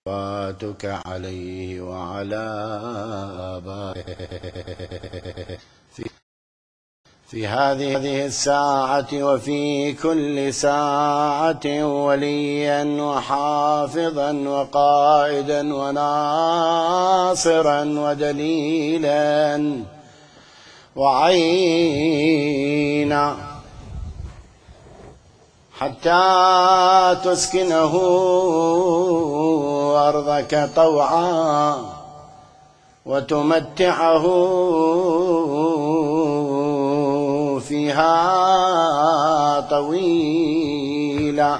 صلواتك عليه وعلى آبائه في هذه الساعة وفي كل ساعة وليا وحافظا وقائدا وناصرا ودليلا وعينا حتى تسكنه أرضك طوعا وتمتعه فيها طويلا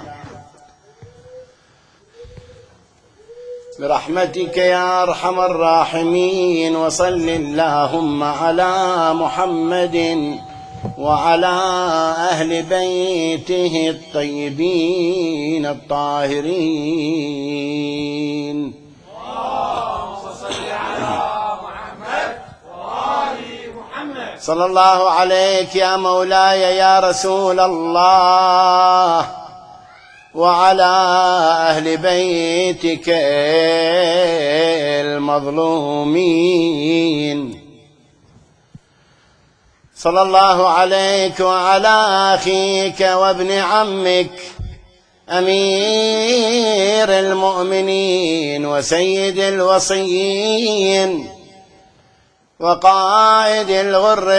برحمتك يا أرحم الراحمين. وصل اللهم على محمد وعلى أهل بيته الطيبين الطاهرين. اللهم صل على محمد وآل محمد. صلى الله عليك يا مولاي يا رسول الله وعلى أهل بيتك المظلومين. صلى الله عليك وعلى أخيك وابن عمك أمير المؤمنين وسيد الوصيين وقائد الغر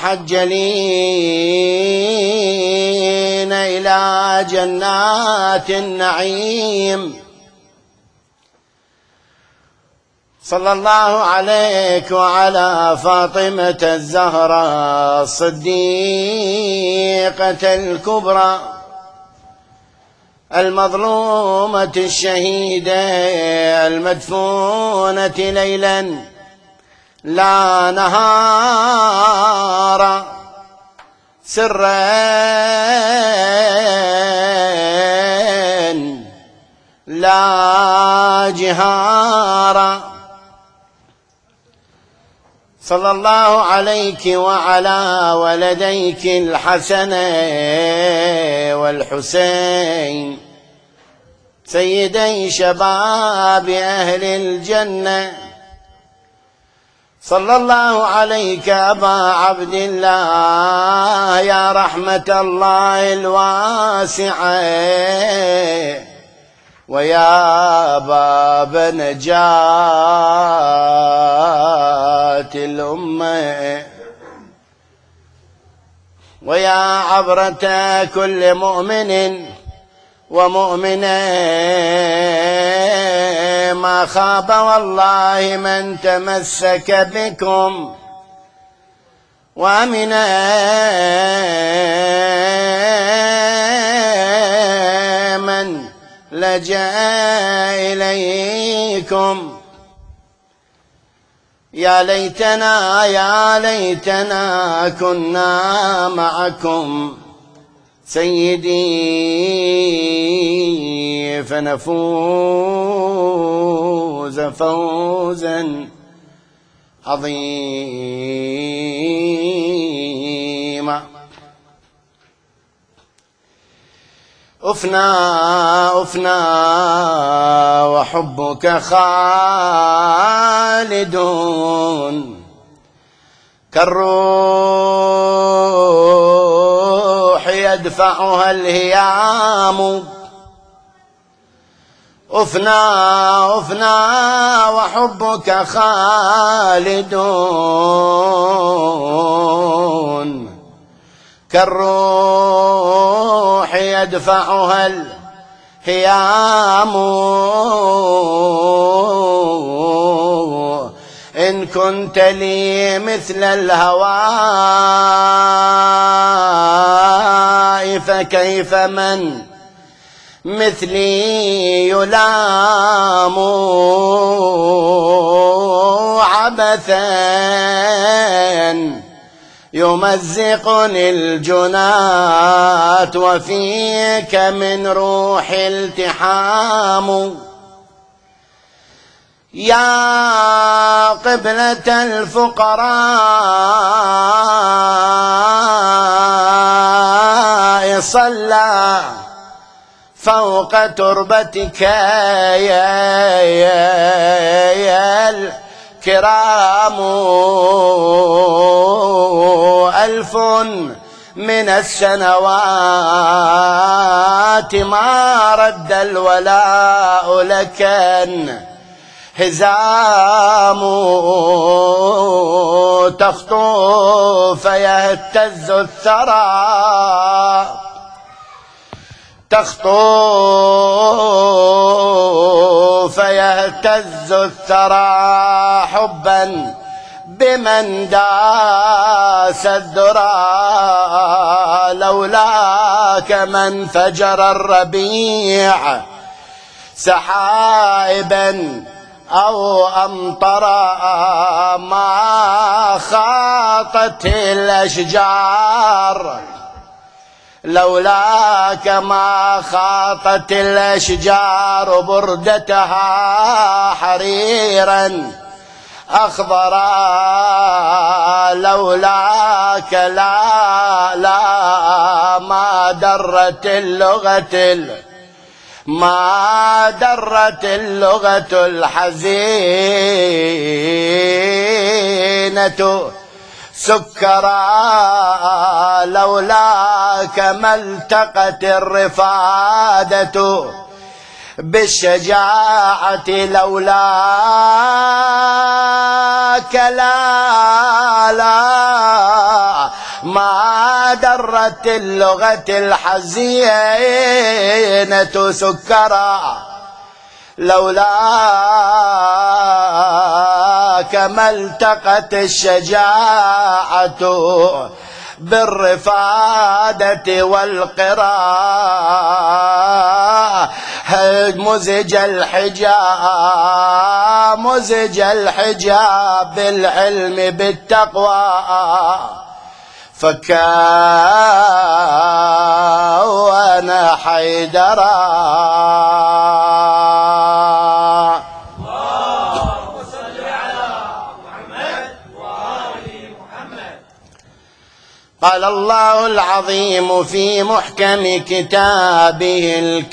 المحجلين إلى جنات النعيم. صلى الله عليك وعلى فاطمة الزهراء الصديقة الكبرى المظلومة الشهيدة المدفونة ليلا لا نهار سرا لا جهارا. صلى الله عليك وعلى ولديك الحسن والحسين سيدي شباب أهل الجنة. صلى الله عليك أبا عبد الله يا رحمة الله الواسعة ويا باب نجاة الأمة ويا عبرة كل مؤمن ومؤمنة ما خاب والله من تمسك بكم وأمن من لجأ إليكم. يا ليتنا يا ليتنا كنا معكم سيدي فنفوز فوزا عظيما. أفنى أفنى وحبك خالد كالروح يدفعها الهيام. أفنى أفنى وحبك خالد كالروح يدفعها الهيام. إن كنت لي مثل الهواء فكيف من مثلي يلام عبثا يمزقني الجنات وفيك من روح التحام. يا قبلة الفقراء صلى فوق تربتك يا الكرام 1000 من السنوات ما رد الولاء لك هزام تخطو فيهتز الثرى تخطو فيهتز الثرى حبا بمن داس الذرى لولاك من فجر الربيع سحائبا أو أمطر ما خاطت الأشجار لولاك ما خاطت الأشجار بردتها حريرا أخضرا لولاك لا ما درت اللغة الحزينة سكرا لولاك ما التقت الرفادة بالشجاعة لولاك لا ما درت اللغة الحزينة سكرا لولاك ما التقت الشجاعة بالرفادة والقراء مزج الحجاب بالعلم بالتقوى فكان حيدرا اللهم صل على محمد وآل محمد. قال الله العظيم في محكم كتابه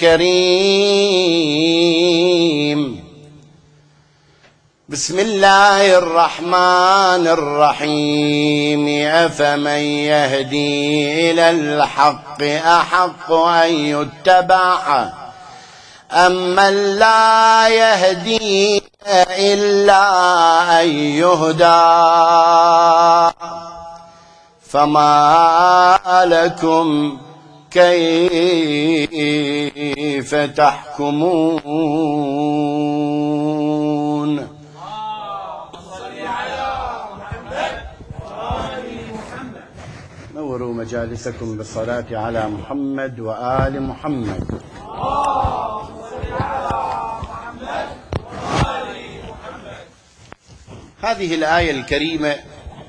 الكريم بسم الله الرحمن الرحيم أفمن يهدي إلى الحق أحق أن يتبع أمن لا يهدي إلا أن يهدى فما لكم كيف تحكمون نوروا مجالسكم بالصلاة على محمد وآل محمد. هذه الآية الكريمة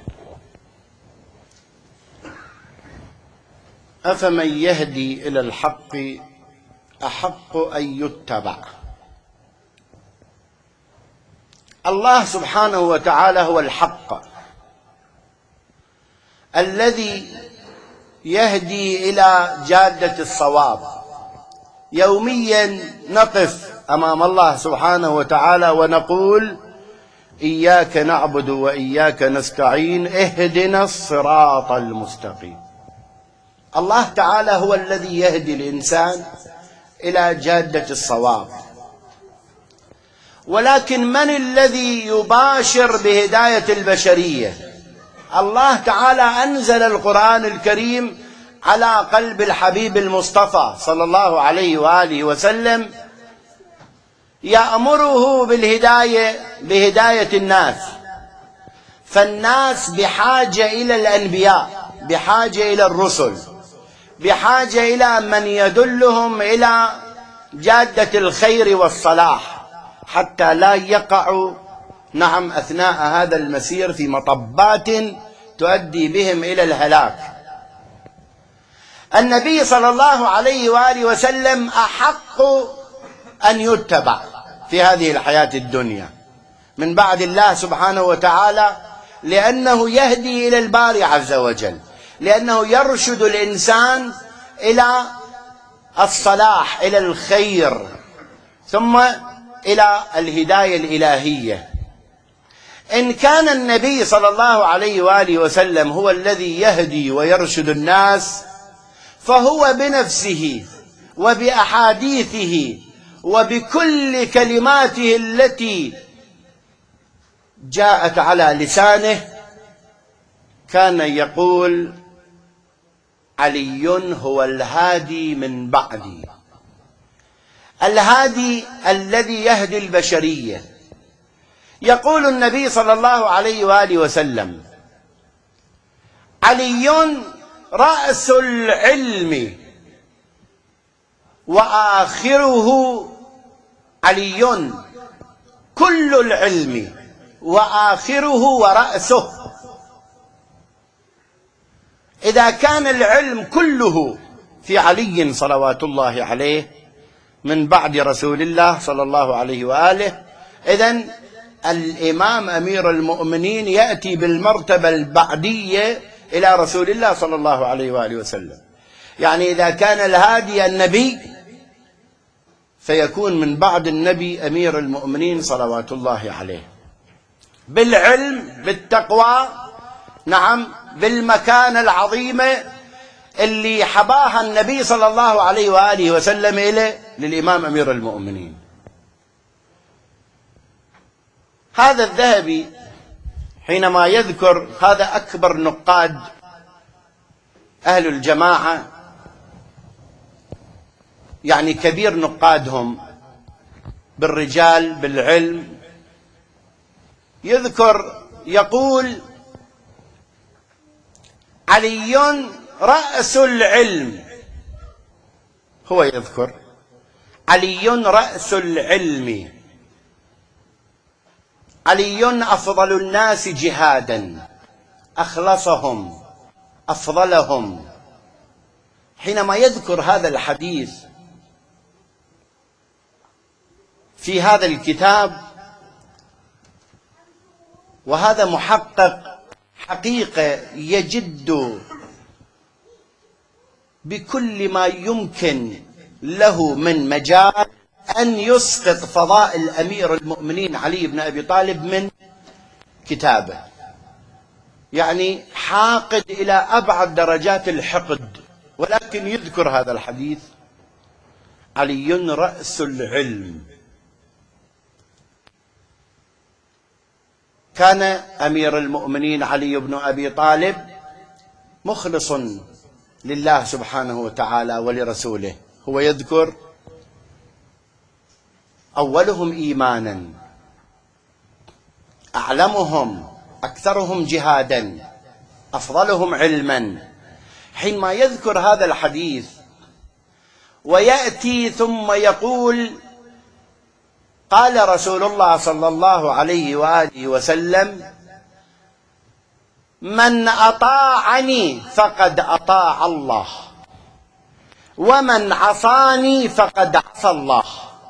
أفمن يهدي إلى الحق أحق أن يتبع. الله سبحانه وتعالى هو الحق الذي يهدي إلى جادة الصواب. يوميا نقف أمام الله سبحانه وتعالى ونقول إياك نعبد وإياك نستعين اهدنا الصراط المستقيم. الله تعالى هو الذي يهدي الإنسان إلى جادة الصواب، ولكن من الذي يباشر بهداية البشرية؟ الله تعالى أنزل القرآن الكريم على قلب الحبيب المصطفى صلى الله عليه وآله وسلم يأمره بهداية الناس. فالناس بحاجة إلى الأنبياء، بحاجة إلى الرسل، بحاجة إلى من يدلهم إلى جادة الخير والصلاح حتى لا يقعوا أثناء هذا المسير في مطبات تؤدي بهم إلى الهلاك. النبي صلى الله عليه وآله وسلم أحق أن يتبع في هذه الحياة الدنيا من بعد الله سبحانه وتعالى، لأنه يهدي إلى الباري عز وجل، لأنه يرشد الإنسان إلى الصلاح، إلى الخير، ثم إلى الهداية الإلهية. إن كان النبي صلى الله عليه وآله وسلم هو الذي يهدي ويرشد الناس، فهو بنفسه وبأحاديثه وبكل كلماته التي جاءت على لسانه كان يقول: علي هو الهادي من بعدي، الهادي الذي يهدي البشرية. يقول النبي صلى الله عليه وآله وسلم: علي رأس العلم وآخره، علي كل العلم وآخره ورأسه. إذا كان العلم كله في علي صلوات الله عليه من بعد رسول الله صلى الله عليه وآله، إذن الإمام أمير المؤمنين يأتي بالمرتبة البعدية إلى رسول الله صلى الله عليه وآله وسلم. يعني إذا كان الهادي النبي، فيكون من بعد النبي أمير المؤمنين صلوات الله عليه، بالعلم، بالتقوى، نعم، بالمكانة العظيمة اللي حباها النبي صلى الله عليه وآله وسلم إليه للإمام أمير المؤمنين. هذا الذهبي حينما يذكر، هذا أكبر نقاد أهل الجماعة، يعني كبير نقادهم بالرجال بالعلم، يذكر يقول: علي رأس العلم. هو يذكر علي رأس العلم، علي أفضل الناس جهادا، أخلصهم، أفضلهم. حينما يذكر هذا الحديث في هذا الكتاب، وهذا محقق حقيقة يجد بكل ما يمكن له من مجال أن يسقط فضائل أمير المؤمنين علي بن أبي طالب من كتابه، يعني حاقد إلى أبعد درجات الحقد، ولكن يذكر هذا الحديث: علي رأس العلم. كان أمير المؤمنين علي بن أبي طالب مخلص لله سبحانه وتعالى ولرسوله. هو يذكر: أولهم إيمانا، أعلمهم، أكثرهم جهادا، أفضلهم علما. حينما يذكر هذا الحديث ويأتي ثم يقول: قال رسول الله صلى الله عليه وآله وسلم: من أطاعني فقد أطاع الله، ومن عصاني فقد عصى الله،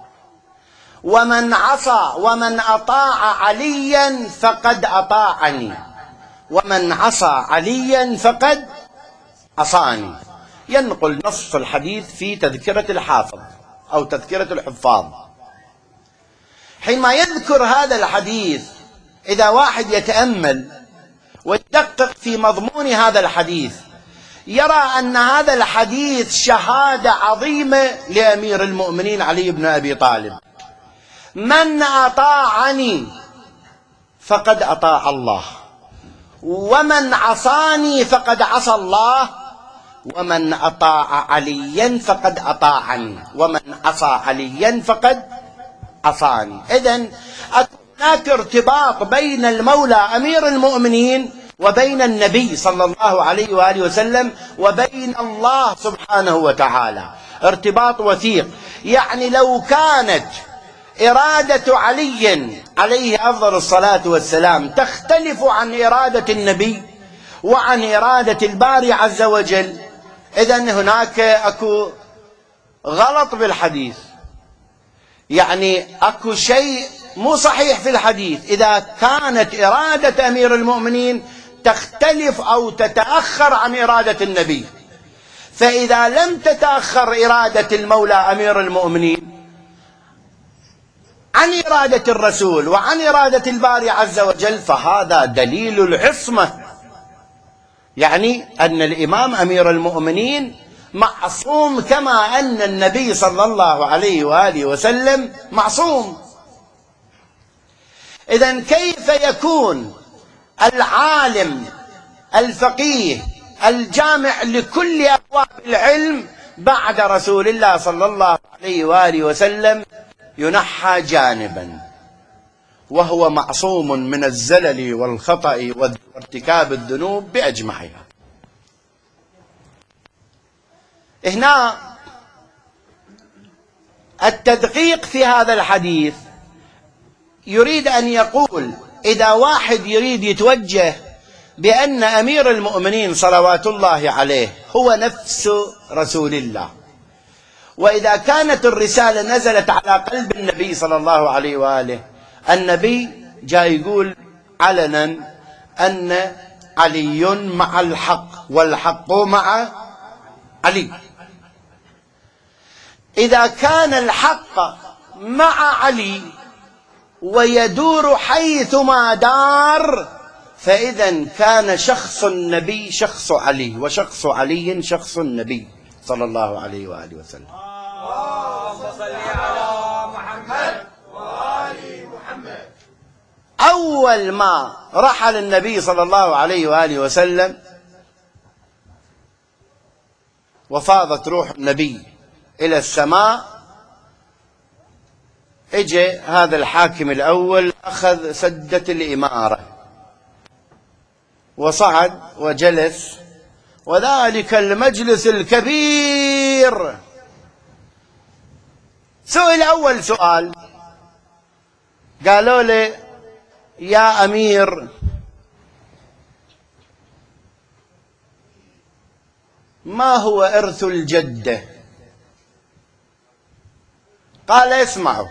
ومن أطاع عليا فقد أطاعني، ومن عصى عليا فقد عصاني. ينقل نص الحديث في تذكرة الحافظ أو تذكرة الحفاظ. حينما يذكر هذا الحديث، إذا واحد يتأمل ويدقق في مضمون هذا الحديث، يرى أن هذا الحديث شهادة عظيمة لأمير المؤمنين علي بن أبي طالب. من أطاعني فقد أطاع الله، ومن عصاني فقد عصى الله، ومن أطاع عليا فقد أطاعني، ومن عصى عليا فقد عصاني. إذن هناك ارتباط بين المولى أمير المؤمنين وبين النبي صلى الله عليه وآله وسلم وبين الله سبحانه وتعالى، ارتباط وثيق. يعني لو كانت إرادة علي عليه أفضل الصلاة والسلام تختلف عن إرادة النبي وعن إرادة الباري عز وجل، إذن هناك أكو غلط بالحديث، يعني أكو شيء مو صحيح في الحديث إذا كانت إرادة أمير المؤمنين تختلف أو تتأخر عن إرادة النبي. فإذا لم تتأخر إرادة المولى أمير المؤمنين عن إرادة الرسول وعن إرادة الباري عز وجل، فهذا دليل العصمة، يعني أن الإمام أمير المؤمنين معصوم كما أن النبي صلى الله عليه وآله وسلم معصوم. إذن كيف يكون العالم الفقيه الجامع لكل أبواب العلم بعد رسول الله صلى الله عليه وآله وسلم ينحى جانبا وهو معصوم من الزلل والخطأ وارتكاب الذنوب بأجمعها؟ هنا التدقيق في هذا الحديث يريد أن يقول إذا واحد يريد يتوجه بأن أمير المؤمنين صلوات الله عليه هو نفس رسول الله، وإذا كانت الرسالة نزلت على قلب النبي صلى الله عليه وآله، النبي جاي يقول علنا أن علي مع الحق والحق مع علي. إذا كان الحق مع علي ويدور حيثما دار، فإذا كان شخص النبي شخص علي، وشخص علي شخص النبي صلى الله عليه وآله وسلم. اللهم صل على محمد وآل محمد. أول ما رحل النبي صلى الله عليه وآله وسلم وفاضت روح النبي إلى السماء، اجى هذا الحاكم الأول أخذ سدة الإمارة وصعد وجلس، وذلك المجلس الكبير سئل أول سؤال، قالوا له يا أمير ما هو إرث الجدة؟ قال اسمعوا،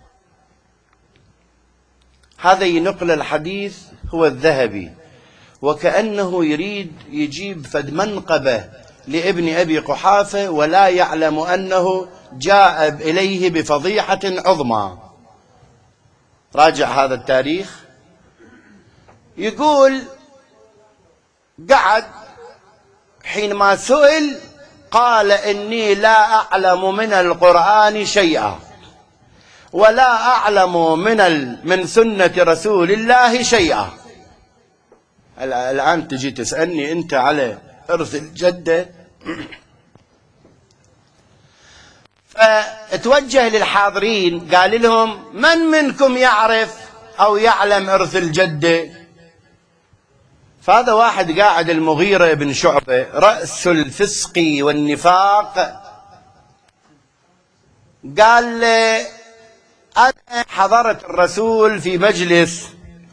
هذا ينقل الحديث هو الذهبي، وكأنه يريد يجيب فد منقبة لابن أبي قحافة ولا يعلم أنه جاء إليه بفضيحة عظمى. راجع هذا التاريخ، يقول قعد حينما سئل قال إني لا أعلم من القرآن شيئا ولا أعلم من سنة رسول الله شيئا. الآن تجي تسألني أنت على إرث الجدة؟ فتوجه للحاضرين قال لهم من منكم يعرف أو يعلم إرث الجدة؟ فهذا واحد قاعد المغيرة بن شعبة رأس الفسق والنفاق، قال أنا حضرت الرسول في مجلس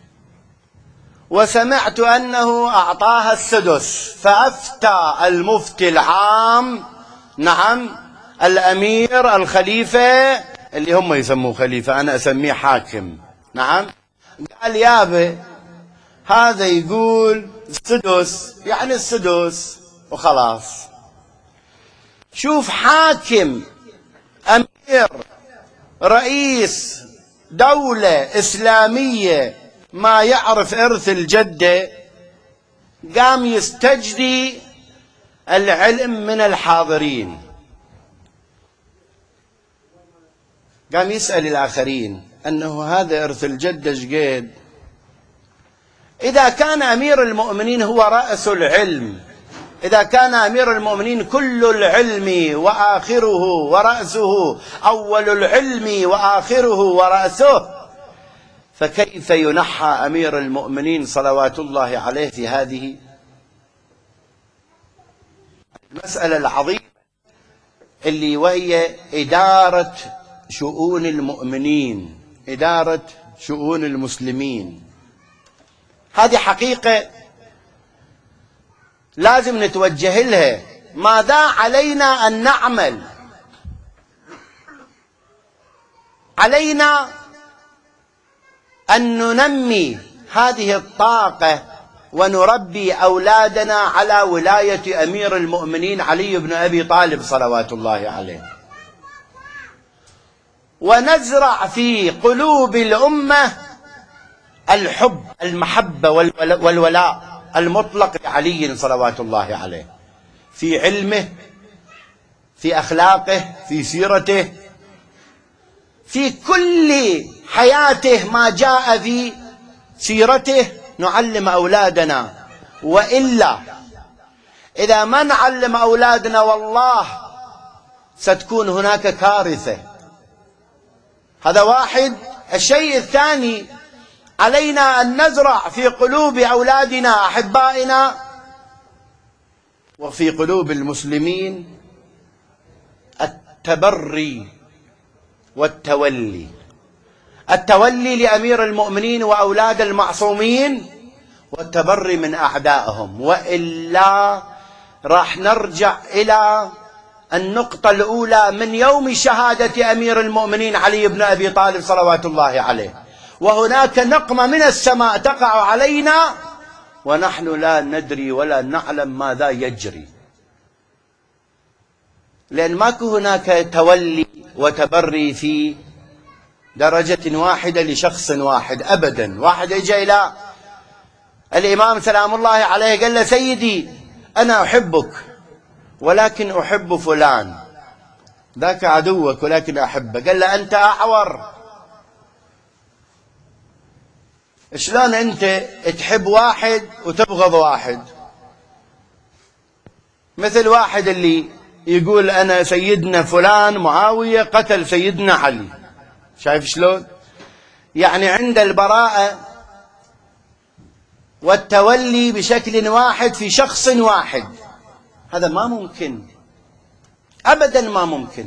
وسمعت أنه أعطاها السدس، فأفتى المفتي العام، نعم الأمير الخليفة اللي هم يسموه خليفة أنا أسميه حاكم، نعم، قال يابا هذا يقول السدس يعني السدس وخلاص. شوف حاكم أمير رئيس دولة إسلامية ما يعرف إرث الجدة، قام يستجدي العلم من الحاضرين، قام يسأل الآخرين أنه هذا إرث الجدة شقيد. إذا كان أمير المؤمنين هو رأس العلم، إذا كان أمير المؤمنين كل العلم وآخره ورأسه، أول العلم وآخره ورأسه، فكيف ينحى أمير المؤمنين صلوات الله عليه في هذه المسألة العظيمة اللي وهي إدارة شؤون المؤمنين، إدارة شؤون المسلمين؟ هذه حقيقة لازم نتوجه لها. ماذا علينا أن نعمل؟ علينا أن ننمي هذه الطاقة ونربي أولادنا على ولاية أمير المؤمنين علي بن أبي طالب صلوات الله عليه، ونزرع في قلوب الأمة الحب، المحبة والولاء المطلق لعلي صلوات الله عليه، في علمه، في أخلاقه، في سيرته، في كل حياته ما جاء في سيرته نعلم أولادنا. وإلا إذا ما نعلم أولادنا والله ستكون هناك كارثة. هذا واحد. الشيء الثاني، علينا أن نزرع في قلوب أولادنا أحبائنا وفي قلوب المسلمين التبري والتولي، التولي لأمير المؤمنين وأولاد المعصومين، والتبري من أعدائهم. وإلا راح نرجع إلى النقطة الأولى من يوم شهادة أمير المؤمنين علي بن أبي طالب صلوات الله عليه، وهناك نقمة من السماء تقع علينا ونحن لا ندري ولا نعلم ماذا يجري، لأن ماكو هناك تولي وتبري في درجة واحدة لشخص واحد أبدا. واحد اجى إلى الإمام سلام الله عليه قال له: سيدي أنا أحبك ولكن أحب فلان، ذاك عدوك ولكن أحبه. قال له: أنت أعور، شلون أنت تحب واحد وتبغض واحد؟ مثل واحد اللي يقول أنا سيدنا فلان معاوية قتل سيدنا علي. شايف شلون؟ يعني عند البراءة والتولي بشكل واحد في شخص واحد، هذا ما ممكن أبدا، ما ممكن.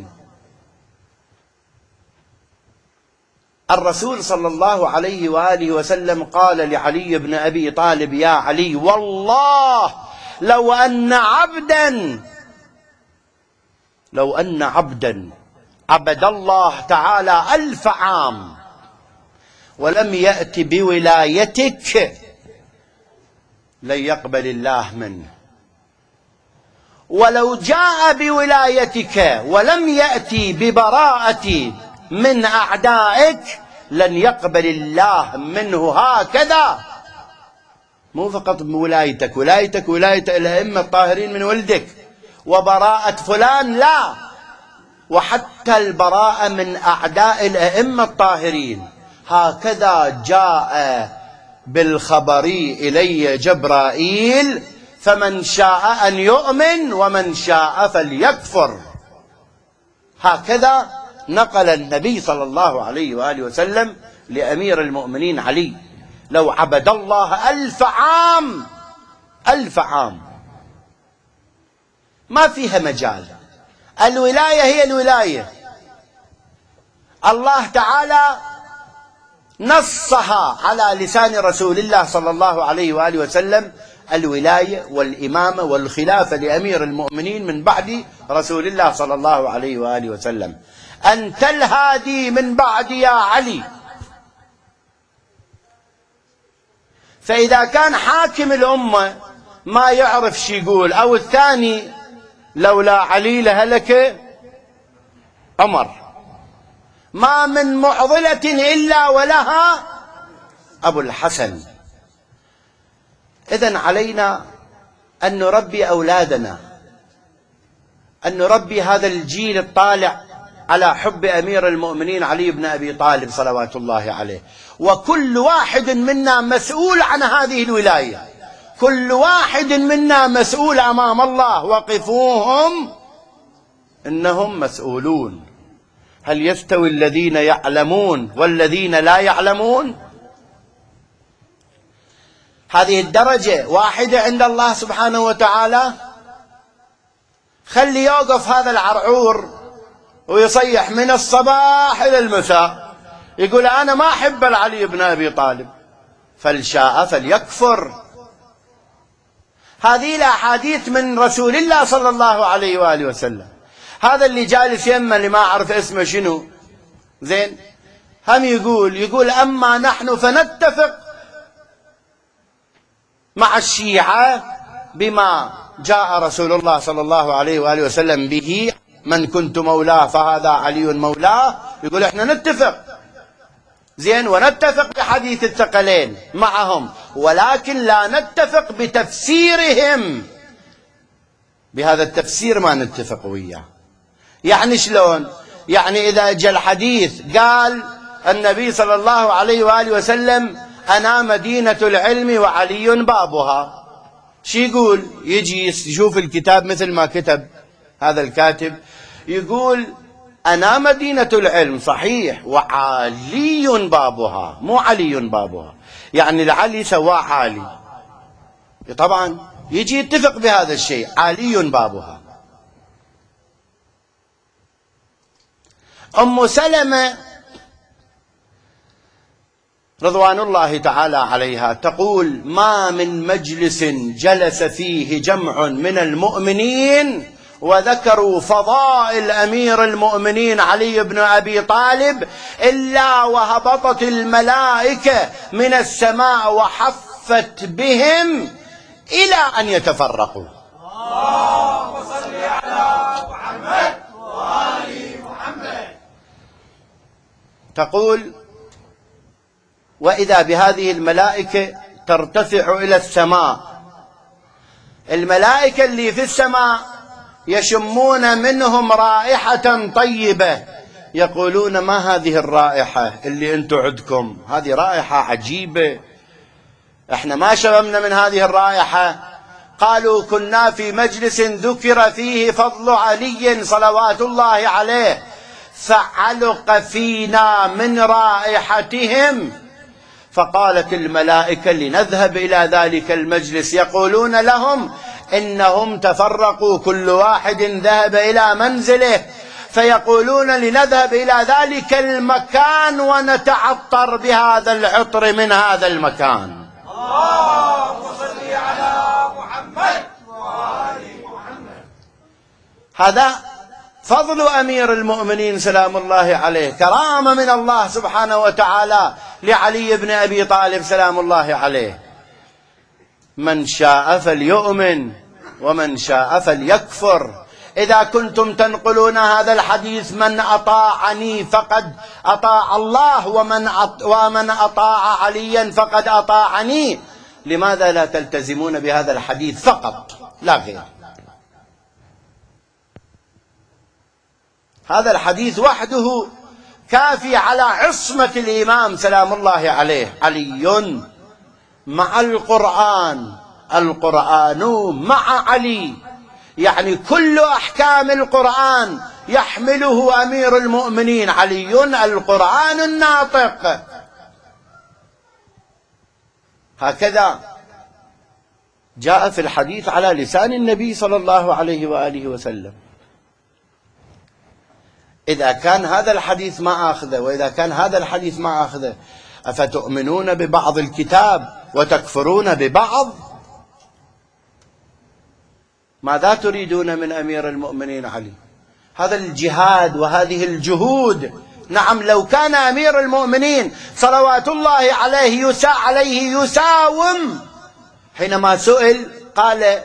الرسول صلى الله عليه وآله وسلم قال لعلي بن أبي طالب: يا علي، والله لو أن عبدا عبد الله تعالى 1000 عام ولم يأت بولايتك لن يقبل الله منه، ولو جاء بولايتك ولم يأتي ببراءة من أعدائك لن يقبل الله منه. هكذا، مو فقط بولايتك، ولاية الأئمة الطاهرين من ولدك، وبراءة فلان لا، وحتى البراءة من أعداء الأئمة الطاهرين. هكذا جاء بالخبر إلي جبرائيل، فمن شاء أن يؤمن ومن شاء فليكفر. هكذا نقل النبي صلى الله عليه وآله وسلم لأمير المؤمنين علي: لو عبد الله 1000 عام، 1000 عام ما فيها مجال. الولاية هي الولاية، الله تعالى نصها على لسان رسول الله صلى الله عليه وآله وسلم: الولاية والإمامة والخلافة لأمير المؤمنين من بعد رسول الله صلى الله عليه وآله وسلم. أنت الهادي من بعد يا علي. فإذا كان حاكم الأمة ما يعرف شي يقول، أو الثاني لولا علي لهلك عمر، ما من معضلة إلا ولها أبو الحسن. إذن علينا أن نربي أولادنا، أن نربي هذا الجيل الطالع على حب أمير المؤمنين علي بن أبي طالب صلوات الله عليه. وكل واحد منا مسؤول عن هذه الولاية، كل واحد منا مسؤول أمام الله: وقفوهم إنهم مسؤولون. هل يستوي الذين يعلمون والذين لا يعلمون؟ هذه الدرجة واحدة عند الله سبحانه وتعالى. خلي يوقف هذا العرعور ويصيح من الصباح إلى المساء يقول: أنا ما أحب علي بن أبي طالب، فالشاء فليكفر. هذه الأحاديث من رسول الله صلى الله عليه وآله وسلم. هذا اللي جالس يمه اللي ما أعرف اسمه شنو، زين، هم يقول أما نحن فنتفق مع الشيعة بما جاء رسول الله صلى الله عليه وآله وسلم به: من كنت مولاه فهذا علي مولاه. يقول احنا نتفق زين ونتفق بحديث الثقلين معهم، ولكن لا نتفق بتفسيرهم. بهذا التفسير ما نتفق وياه. يعني شلون؟ يعني إذا جاء الحديث قال النبي صلى الله عليه وآله وسلم: أنا مدينة العلم وعلي بابها، شي يقول؟ يجي يشوف الكتاب مثل ما كتب هذا الكاتب، يقول: أنا مدينة العلم صحيح وعلي بابها، مو علي بابها، يعني العلي سواه عالي. طبعا يجي يتفق بهذا الشيء: علي بابها. أم سلمة رضوان الله تعالى عليها تقول: ما من مجلس جلس فيه جمع من المؤمنين وذكروا فضائل أمير المؤمنين علي بن أبي طالب إلا وهبطت الملائكة من السماء وحفت بهم إلى أن يتفرقوا. اللهم صل على محمد وآل محمد. تقول: وإذا بهذه الملائكة ترتفع إلى السماء، الملائكة اللي في السماء يشمون منهم رائحة طيبة، يقولون: ما هذه الرائحة اللي أنتم عندكم؟ هذه رائحة عجيبة، احنا ما شممنا من هذه الرائحة. قالوا: كنا في مجلس ذكر فيه فضل علي صلوات الله عليه فعلق فينا من رائحتهم. فقالت الملائكة: لنذهب إلى ذلك المجلس. يقولون لهم: إنهم تفرقوا، كل واحد ذهب إلى منزله. فيقولون: لنذهب إلى ذلك المكان ونتعطر بهذا العطر من هذا المكان. اللهم صل على محمد وآل محمد. هذا فضل أمير المؤمنين سلام الله عليه، كرامة من الله سبحانه وتعالى لعلي بن أبي طالب سلام الله عليه. من شاء فليؤمن ومن شاء فليكفر. إذا كنتم تنقلون هذا الحديث: من أطاعني فقد أطاع الله ومن أطاع عليا فقد أطاعني، لماذا لا تلتزمون بهذا الحديث فقط لا غير؟ هذا الحديث وحده كافي على عصمة الإمام سلام الله عليه. علي مع القرآن، القرآن مع علي، يعني كل أحكام القرآن يحمله أمير المؤمنين علي، القرآن الناطق. هكذا جاء في الحديث على لسان النبي صلى الله عليه وآله وسلم. إذا كان هذا الحديث ما أخذه، وإذا كان هذا الحديث ما أخذه، أفتؤمنون ببعض الكتاب وتكفرون ببعض؟ ماذا تريدون من أمير المؤمنين علي؟ هذا الجهاد وهذه الجهود. نعم، لو كان أمير المؤمنين صلوات الله عليه يساوم، حينما سئل قال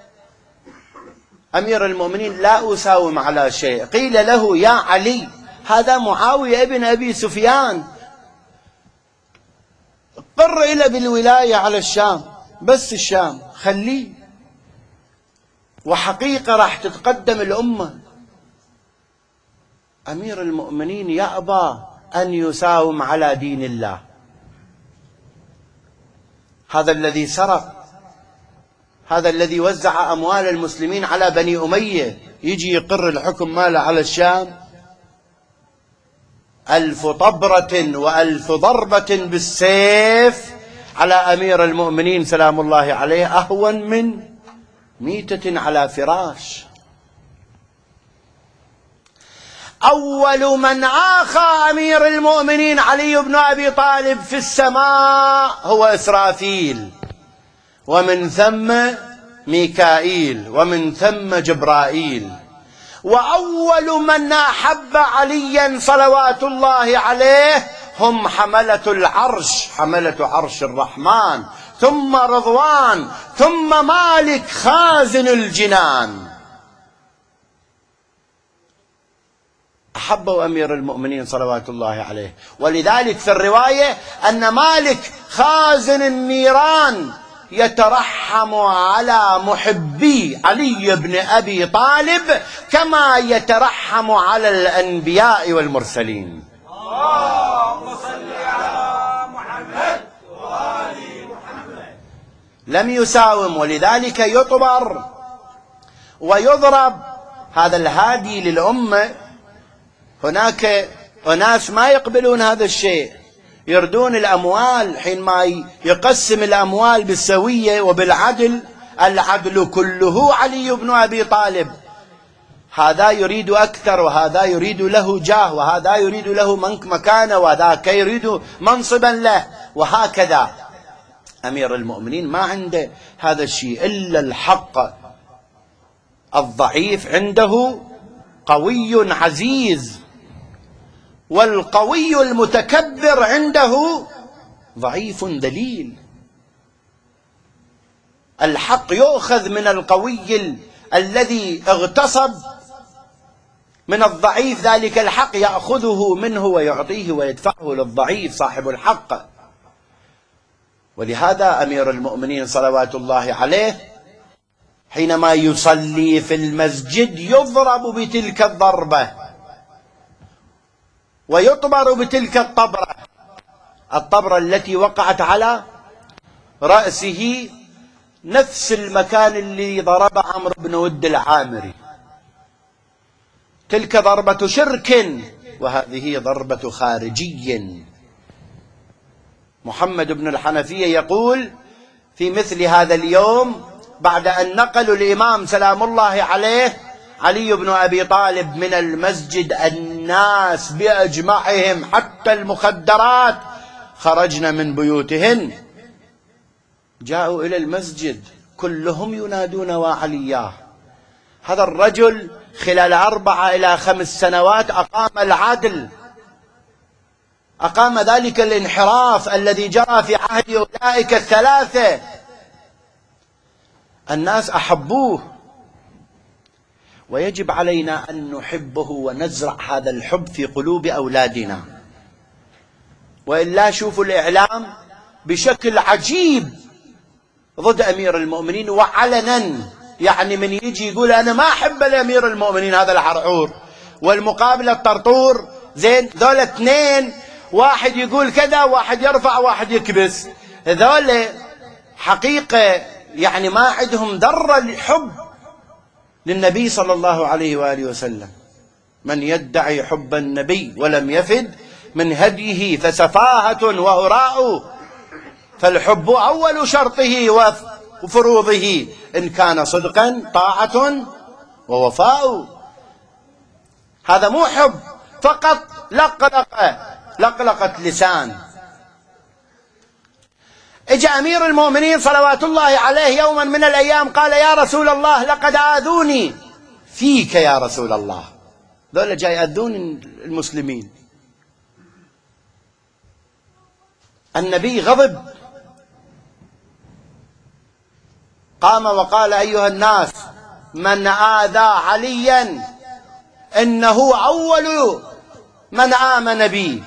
أمير المؤمنين: لا أساوم على شيء. قيل له: يا علي، هذا معاوية ابن أبي سفيان، قر إلى بالولاية على الشام، بس الشام خليه، وحقيقة راح تتقدم الأمة. أمير المؤمنين يأبى أن يساوم على دين الله. هذا الذي سرق، هذا الذي وزع أموال المسلمين على بني أمية، يجي يقر الحكم ماله على الشام. 1000 طبرة و1000 ضربة بالسيف على أمير المؤمنين سلام الله عليه أهون من 100 على فراش. أول من آخى أمير المؤمنين علي بن أبي طالب في السماء هو إسرافيل، ومن ثم ميكائيل، ومن ثم جبرائيل. وأول من أحب عليا صلوات الله عليه هم حملة العرش، حملة عرش الرحمن، ثم رضوان ثم مالك خازن الجنان. أحبوا أمير المؤمنين صلوات الله عليه، ولذلك في الرواية أن مالك خازن النيران يترحم على محبي علي بن أبي طالب كما يترحم على الأنبياء والمرسلين. اللهم صل على محمد وآل محمد. لم يساوم، ولذلك يطبر ويضرب. هذا الهادي للأمة. هناك أناس ما يقبلون هذا الشيء، يردون الأموال حينما يقسم الأموال بالسوية وبالعدل. العدل كله علي بن أبي طالب. هذا يريد أكثر، وهذا يريد له جاه، وهذا يريد له مكانة، وذاك يريد منصبا له، وهكذا. أمير المؤمنين ما عنده هذا الشيء إلا الحق. الضعيف عنده قوي عزيز، والقوي المتكبر عنده ضعيف ذليل. الحق يؤخذ من القوي الذي اغتصب من الضعيف، ذلك الحق يأخذه منه ويعطيه ويدفعه للضعيف صاحب الحق. ولهذا أمير المؤمنين صلوات الله عليه حينما يصلي في المسجد يضرب بتلك الضربة ويطبر بتلك الطبرة التي وقعت على رأسه، نفس المكان اللي ضرب عمرو بن ود العامري. تلك ضربة شرك، وهذه ضربة خارجي. محمد بن الحنفية يقول في مثل هذا اليوم بعد أن نقلوا الإمام سلام الله عليه علي بن أبي طالب من المسجد، الناس بأجمعهم حتى المخدرات خرجن من بيوتهن، جاءوا إلى المسجد كلهم ينادون وعلياه. هذا الرجل خلال 4 إلى 5 سنوات أقام العدل، أقام ذلك الانحراف الذي جرى في عهد أولئك الثلاثة. الناس أحبوه، ويجب علينا أن نحبه ونزرع هذا الحب في قلوب أولادنا. وإلا شوفوا الإعلام بشكل عجيب ضد أمير المؤمنين وعلنا، يعني من يجي يقول أنا ما أحب الأمير المؤمنين هذا العرعور، والمقابلة الطرطور، زين ذول 2، واحد يقول كذا، واحد يرفع، واحد يكبس. ذول حقيقة يعني ما عندهم ذرة الحب للنبي صلى الله عليه وآله وسلم. من يدعي حب النبي ولم يفد من هديه فسفاهة وهراء، فالحب أول شرطه وفروضه، إن كان صدقا طاعة ووفاء. هذا مو حب فقط لقلقة لسان. اجى أمير المؤمنين صلوات الله عليه يوما من الأيام قال يا رسول الله لقد آذوني فيك يا رسول الله. ذولا جاي يأذون المسلمين. النبي غضب، قام وقال أيها الناس من آذى عليا إنه أول من آمن بي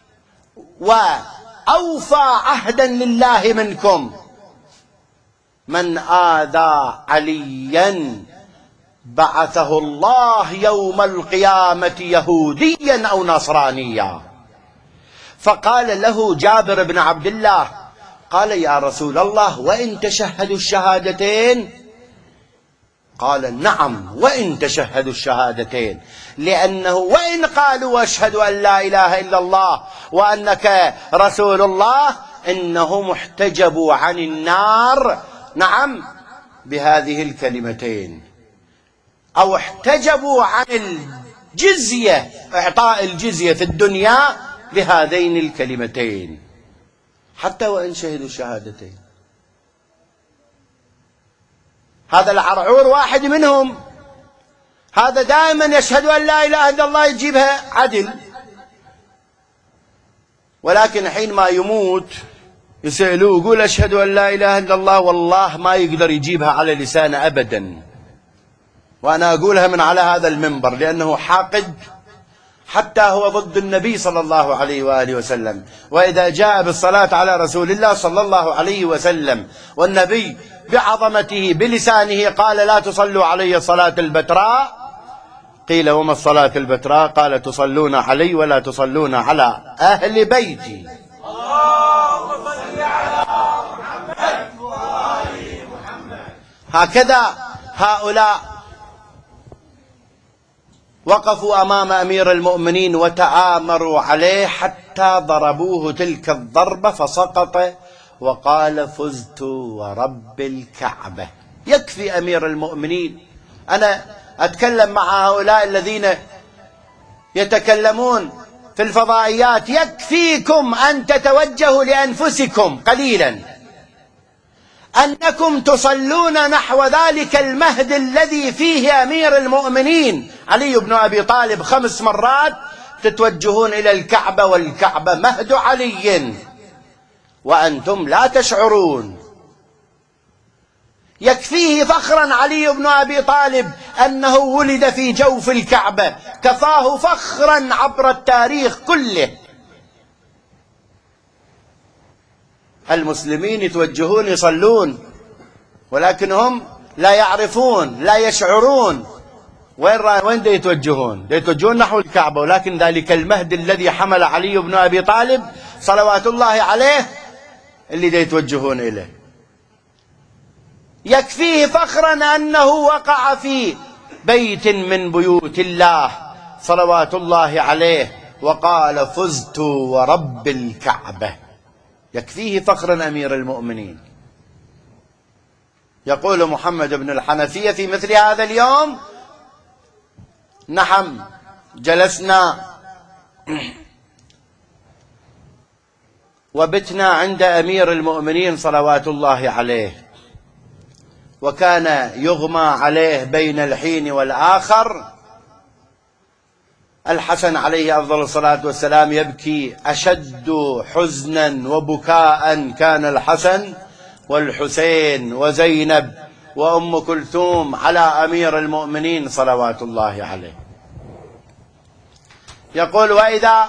وأوفى عهدا لله منكم. من آذى عليا بعثه الله يوم القيامة يهوديا أو نصرانيا. فقال له جابر بن عبد الله قال يا رسول الله وإن تشهدوا الشهادتين؟ قال نعم وإن تشهدوا الشهادتين، لأنه وإن قالوا أشهد أن لا إله إلا الله وأنك رسول الله إنهم احتجبوا عن النار، نعم بهذه الكلمتين، أو احتجبوا عن الجزية، إعطاء الجزية في الدنيا بهذين الكلمتين، حتى وإن شهدوا الشهادتين. هذا العرعور واحد منهم، هذا دائما يشهد أن لا إله إلا الله يجيبها عدل، ولكن حينما يموت يسألوه يقول أشهد أن لا إله إلا الله، والله ما يقدر يجيبها على لسانه أبدا، وأنا أقولها من على هذا المنبر لأنه حاقد، حتى هو ضد النبي صلى الله عليه وآله وسلم. وإذا جاء بالصلاة على رسول الله صلى الله عليه وسلم والنبي بعظمته بلسانه قال لا تصلوا علي صلاة البتراء، قيل وما الصلاة البتراء؟ قال تصلون علي ولا تصلون على أهل بيتي. اللهم صل على محمد وآل محمد. هكذا هؤلاء وقفوا أمام أمير المؤمنين وتآمروا عليه حتى ضربوه تلك الضربة فسقط وقال فزت ورب الكعبة. يكفي أمير المؤمنين. أنا أتكلم مع هؤلاء الذين يتكلمون في الفضائيات، يكفيكم أن تتوجهوا لأنفسكم قليلا، أنكم تصلون نحو ذلك المهد الذي فيه أمير المؤمنين علي بن أبي طالب 5 مرات، تتوجهون إلى الكعبة والكعبة مهد علي وأنتم لا تشعرون. يكفيه فخرا علي بن أبي طالب أنه ولد في جوف الكعبة، كفاه فخرا عبر التاريخ كله. المسلمين يتوجهون يصلون ولكنهم لا يعرفون لا يشعرون وين يتوجهون؟ يتوجهون نحو الكعبة، ولكن ذلك المهد الذي حمل علي بن أبي طالب صلوات الله عليه اللي يتوجهون إليه. يكفيه فخرا أنه وقع في بيت من بيوت الله صلوات الله عليه وقال فزت ورب الكعبة. يكفيه فخرا أمير المؤمنين. يقول محمد بن الحنفية في مثل هذا اليوم: نعم جلسنا وبتنا عند أمير المؤمنين صلوات الله عليه، وكان يغمى عليه بين الحين والآخر. الحسن عليه أفضل الصلاة والسلام يبكي أشد حزنا وبكاء كان الحسن والحسين وزينب وأم كلثوم على أمير المؤمنين صلوات الله عليه. يقول: وإذا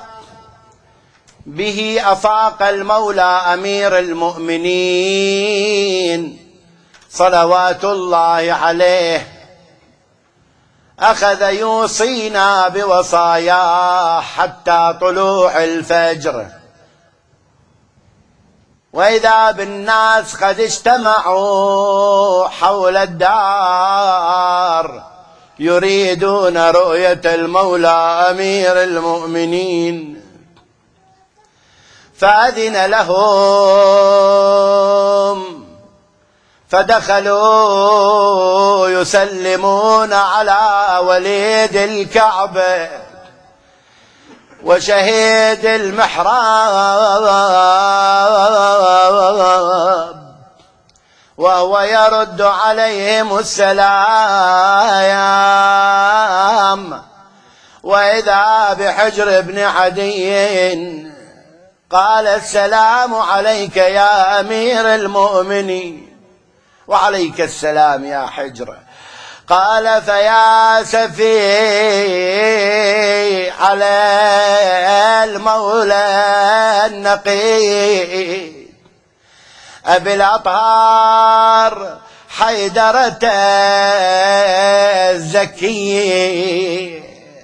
به أفاق المولى أمير المؤمنين صلوات الله عليه، أخذ يوصينا بوصاياه حتى طلوع الفجر، وإذا بالناس قد اجتمعوا حول الدار يريدون رؤية المولى أمير المؤمنين، فأذن لهم فدخلوا يسلمون على وليد الكعبة وشهيد المحراب، وهو يرد عليهم السلام، وإذا بحجر بن عدي قال: السلام عليك يا أمير المؤمنين. وعليك السلام يا حجر. قال: فيا سفي على المولى النقي أبي الأطهار حيدرة الزكي،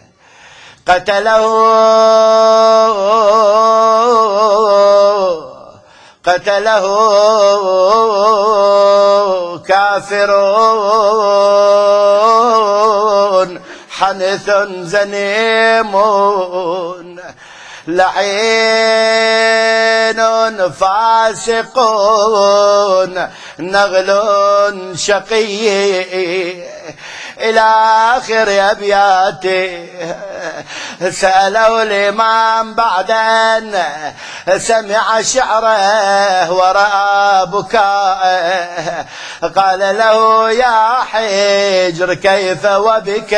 قتله كافرون حنث زنيمون لعين فاسقون نغل شقي، إلى آخر أبياته. سألوا الإمام بعد أن سمع شعره ورأى بكاءه، قال له يا حجر كيف وبك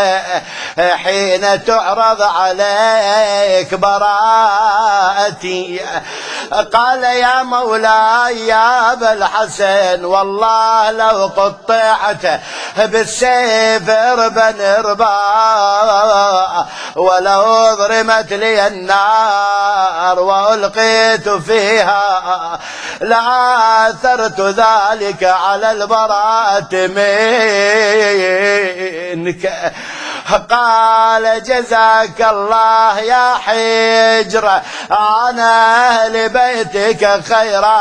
حين تعرض عليك براءتي؟ قال يا مولاي يا أبا الحسن والله لو قطعت بالسيف ربا ربا ولو ضرمت لي النار وألقيت فيها لآثرت ذلك على البراءة منك. قال جزاك الله يا حجر عن أهل بيتك خيرا.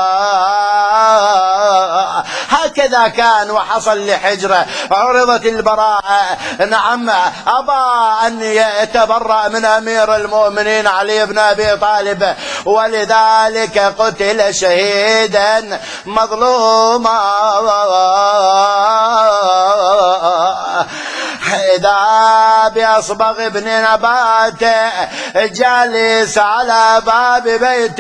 هكذا كان وحصل لحجر، عرضت البراءة، نعم أبى أن يتبرأ من أمير المؤمنين علي بن أبي طالب، ولذلك قتل شهيدا مظلوما. إذا بأصبغ بن نبات جالس على باب بيت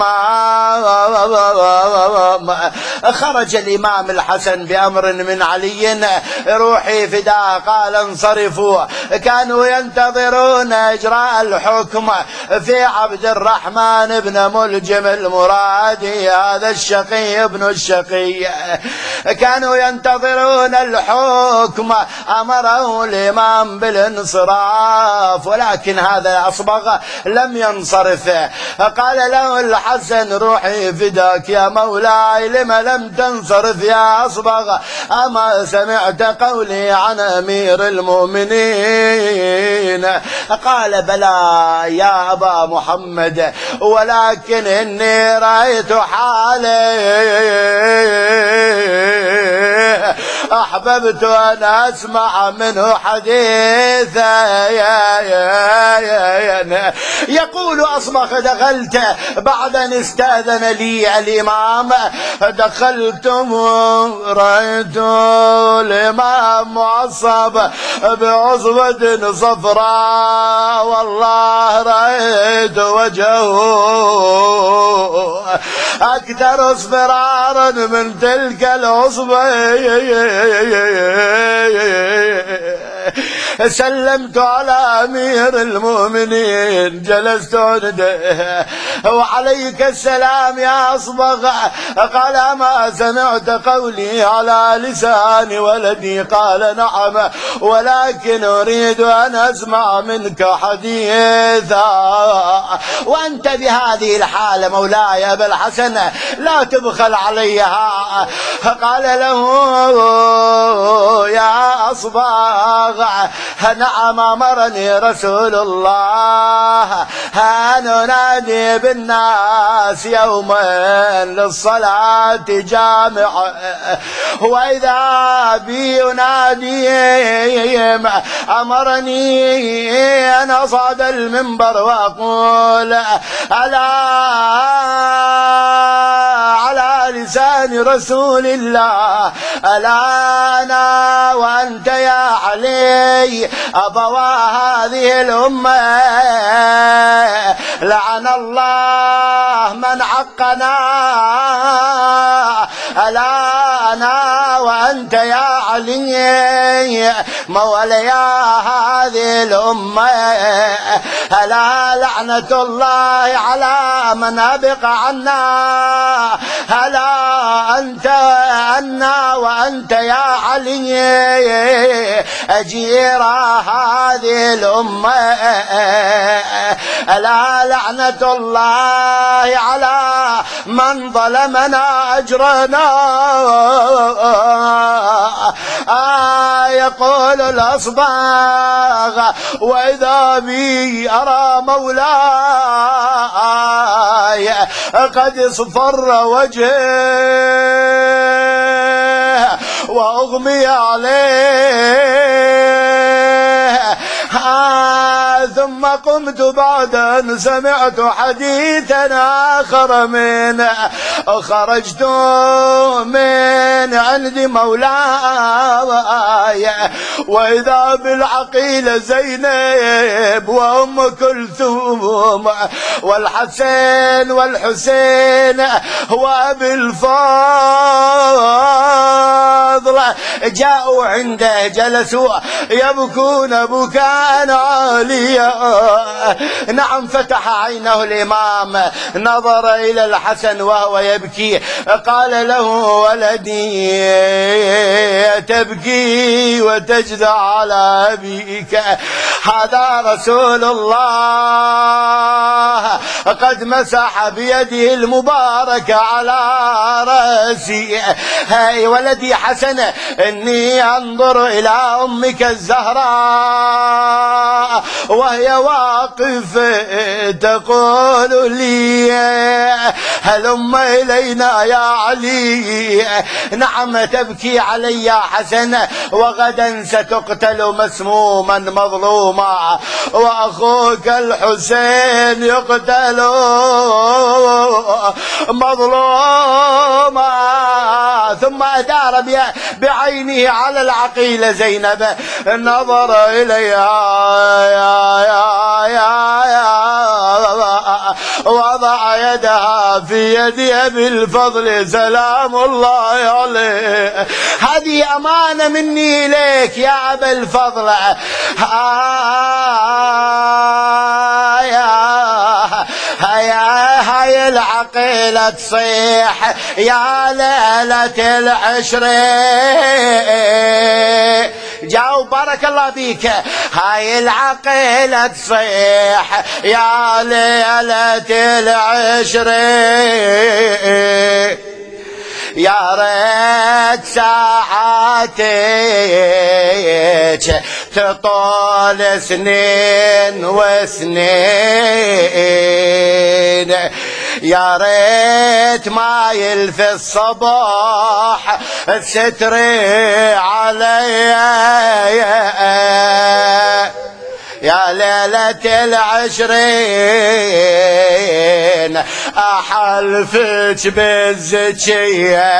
الإمام، خرج الإمام الحسن بأمر من علي روحي فداه، قال انصرفوا. كانوا ينتظرون إجراء الحكم في عبد الرحمن بن ملجم المرادي، هذا الشقي ابن الشقي، كانوا ينتظرون الحكم. أمره الإمام بالانصراف، ولكن هذا أصبغ لم ينصرف. قال له الحسن روحي فداك يا مولاي لما لم تنصرف يا أصبغ؟ أما سمعت قولي عن أمير المؤمنين؟ قال بلى يا أبا محمد، ولكن إني رأيت حالي أحببت أن أسمع منه حديثا. يقول أصبغ دخلت بعد أن استأذن لي الإمام، دخلت رأيت الإمام معصب بعصبة صفراء، والله رأيت وجهه أكثر اصفرارا من تلك العصبة. سلمت على أمير المؤمنين، جلست عنده، وعليك السلام يا أصبغ. قال أما سمعت قولي على لسان ولدي؟ قال نعم، ولكن أريد أن أسمع منك حديثا. وأنت بهذه الحالة مولاي أبا الحسن لا تبخل عليها. قال له يا أصبغ نعم أمرني رسول الله أن أنادي بالناس يوما للصلاة جامعة، وإذا بي يناديهم أمرني أن أصعد المنبر وأقول على لسان رسول الله ألا أنا وأنت يا علي أبوا هذه الأمة، لعن الله من عقنا، ألا أنا وأنت يا علي موليا هذه الأمة، ألا لعنة الله على من أبق عنا، ألا أنت أنا وأنت يا علي أجير هذه الأمة، ألا لعنة الله على من ظلمنا أجرنا. يقول الأصباغ وإذا بي أرى مولاي قد اصفر وجهه وأغمي عليه، ثم قمت بعد أن سمعت حديثا آخر منه، خرجت من عند مولاي وإذا بالعقيلة زينب وأم كلثوم والحسن والحسين وأبي الفضل جاءوا عنده جلسوا يبكون بكاء عاليا. نعم فتح عينه الإمام نظر إلى الحسن وهو يبكي، قال له ولدي تبكي وتجزع على أبيك، هذا رسول الله قد مسح بيده المباركة على رأسي. هاي ولدي حسن إني أنظر إلى أمك الزهراء وهي واقفة تقول لي هلم إلينا يا علي. نعم تبكي علي يا حسن، وغدا ستقتل مسموما مظلوما وأخوك الحسين يقتل مظلوما. ثم أدار بعينه على العقيلة زينب، نظر إليها وضع يدها في يد أبي الفضل سلام الله عليه. هذه أمانة مني إليك يا أبا الفضل. هاي العقيلة تصيح يا ليلة العشرة. جاوب بارك الله بيك. هاي العقيلة تصيح يا ليلة العشرة، يا ريت ساعاتك تطول سنين وسنين، يا ريت ما يلفي الصباح ستري علي يا ليلة العشرين. أحلفك بالزكية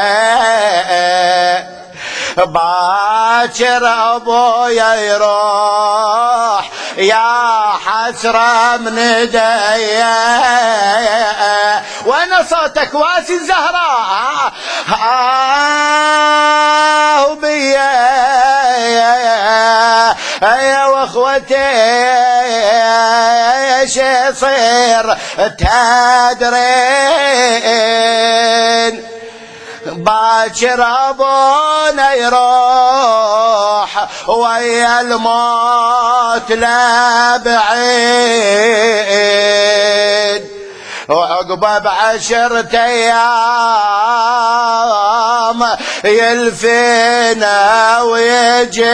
باكر أبويا يروح يا حسرة من ايديا. وانا صوتك واسي الزهراء بيا يا واخوتي ايش يصير تدرين. باكر ابونا يروح ويا الموت لا بعيد، وعقبه ب10 أيام يلفينا ويجي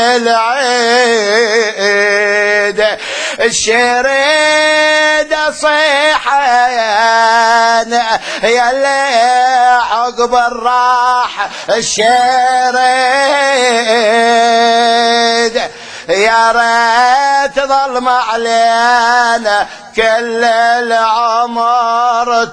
العيد. الشريد صيحان يلي عقب الراح الشريد، يا ريت ظلم علينا كل العمر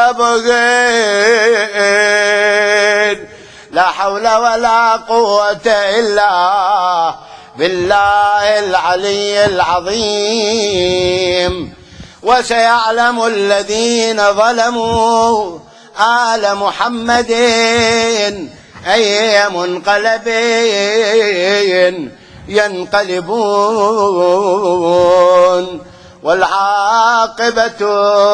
تبغين. لا حول ولا قوة إلا بالله العلي العظيم. وسيعلم الذين ظلموا آل محمد أي منقلب ينقلبون، والعاقبة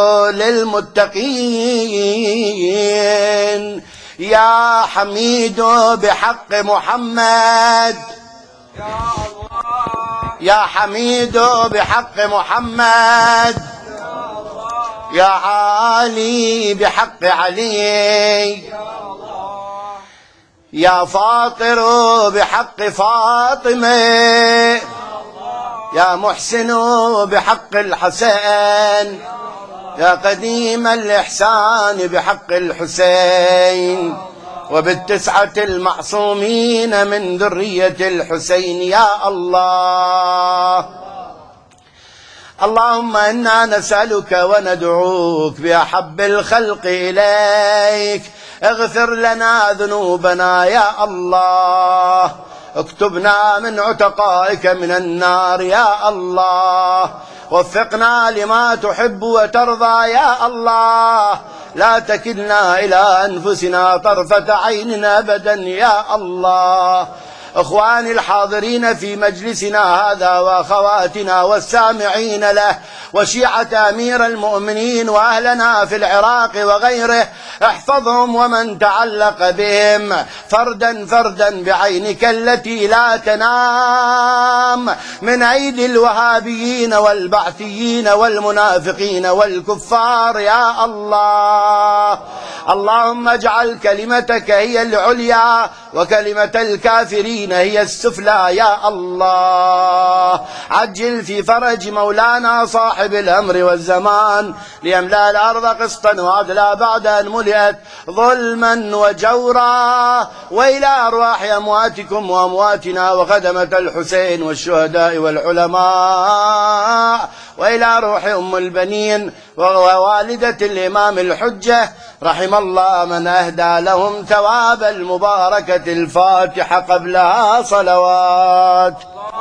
للمتقين. يا حميد بحق محمد، يا حميد بحق محمد، يا عالي بحق علي، يا فاطر بحق فاطمة، يا محسن بحق الحسن، يا قديم الإحسان بحق الحسين، وبال9 المعصومين من ذرية الحسين. يا الله اللهم إنا نسألك وندعوك بأحب الخلق إليك، اغفر لنا ذنوبنا يا الله، اكتبنا من عتقائك من النار يا الله، وفقنا لما تحب وترضى يا الله، لا تكلنا إلى أنفسنا طرفة عين أبدا يا الله. إخواني الحاضرين في مجلسنا هذا وأخواتنا والسامعين له وشيعة أمير المؤمنين وأهلنا في العراق وغيره، احفظهم ومن تعلق بهم فردا فردا بعينك التي لا تنام من أيدي الوهابيين والبعثيين والمنافقين والكفار يا الله. اللهم اجعل كلمتك هي العليا وكلمة الكافرين هي السفلى يا الله. عجل في فرج مولانا صاحب الأمر والزمان ليملأ الأرض قسطا وعدلا بعد أن ملئت ظلما وجورا، وإلى أرواح أمواتكم وأمواتنا وخدمة الحسين والشهداء والعلماء، وإلى روح أم البنين ووالدة الإمام الحجة، رحم الله من أهدى لهم ثواب المباركة الفاتحة قبلها صلوات.